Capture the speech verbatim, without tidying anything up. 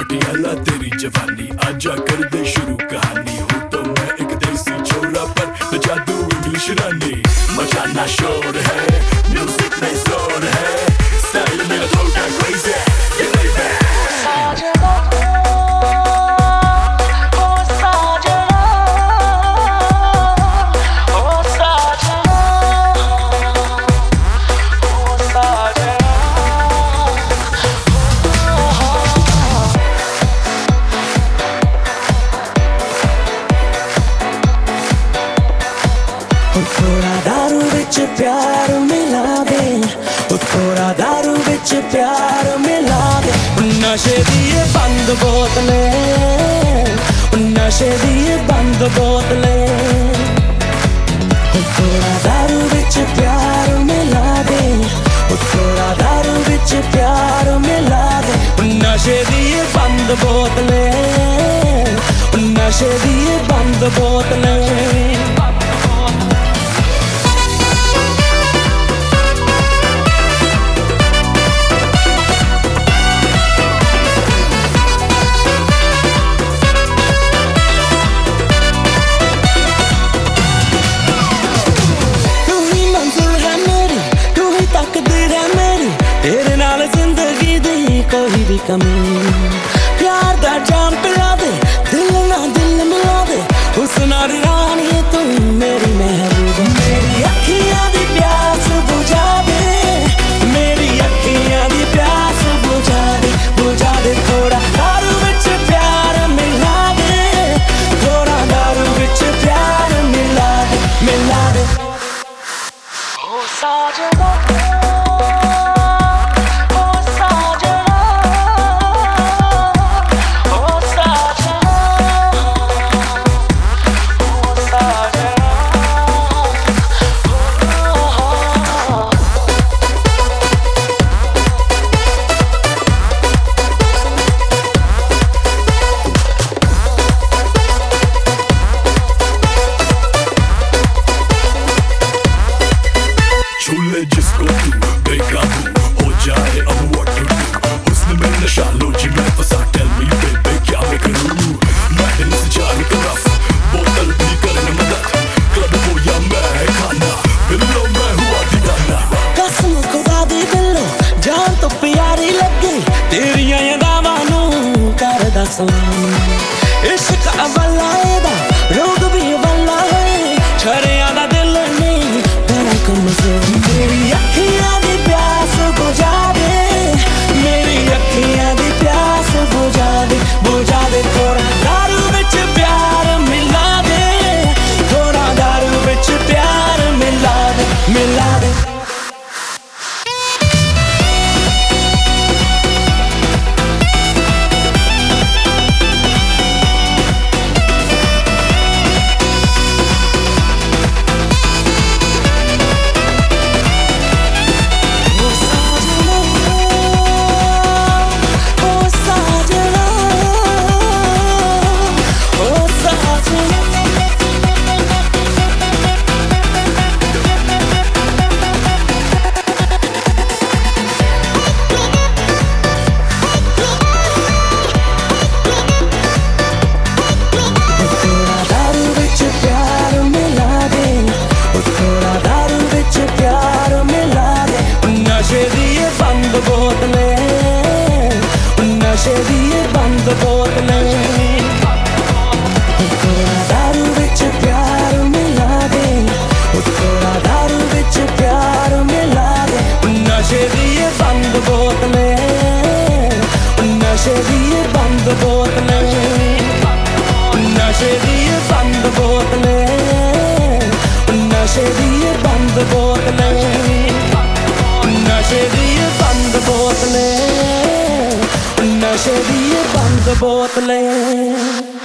पटियाला तेरी जवानी, आजा कर दे शुरू कहानी। हूँ तो मैं एक देसी छोरा पर न जादू इंग्लिश रानी। मचाना शोर है, म्यूजिक में जोर है, स्टाइल मेरा थोड़ा क्रेज़ी है, ये नहीं है। थोड़ा दारू विच प्यार मिला दे, थोड़ा दारू विच प्यार मिला दे। नशे दी बंद बोतले, नशे दी बंद बोतले। थोड़ा दारू विच प्यार मिला दे, थोड़ा दारू विच प्यार मिला दे। नशे दी बंद बोतले, नशे दी बंद बोतले। तेरे नाल जिंदगी दी कोई भी कमी, प्यार दा जाम पिला दे, दिल ना दिल मिला दे। हुस्न दी रानी तू मेरी महबूबा, मेरी अखियां दी प्यास बुझा दे, मेरी अखियां दी प्यास बुझा दे, बुझा दे। थोड़ा दारू विच प्यार मिला दे, थोड़ा दारू विच प्यार मिला दे, मिला दे। ओ साजना छूले जिसको तू बेकाबू हो जाए अब what to do। हुस्न में नशा लो जी मैं फंसा, tell me baby क्या मैं करूँ। मैं दिल से चारों तरफ बोतल भी करे न मदद, क्लब हो या मैं खाना, बिल्लो मैं हुआ दीवाना। कसम खुदा दी बिल्लो जान तो प्यारी लगे, तेरियां यादां नू करदा सलाम। इश्क अवला एदा रोग भी अवला है, छरियां दा दिल नहीं तेरा कमजोर। मेरी अखियां दी प्यास बुझा दे, मेरी अखियां दी प्यास बुझा दे, बुझा दे। थोड़ा दारू विच प्यार मिला दे, थोड़ा दारू विच प्यार मिला दे, मिला दे। बोतले, नशे दी बंद बोतले। थोड़ा दारू विच प्यार मिला दे, थोड़ा दारू विच प्यार मिला दे। नशे दी बंद बोतले, नशे दी बंद बोतले, नशे दी बंद बोतले, नशे दी बंद बोतले, नशे दी बंद बोतले, नशे दी बंद बोतले।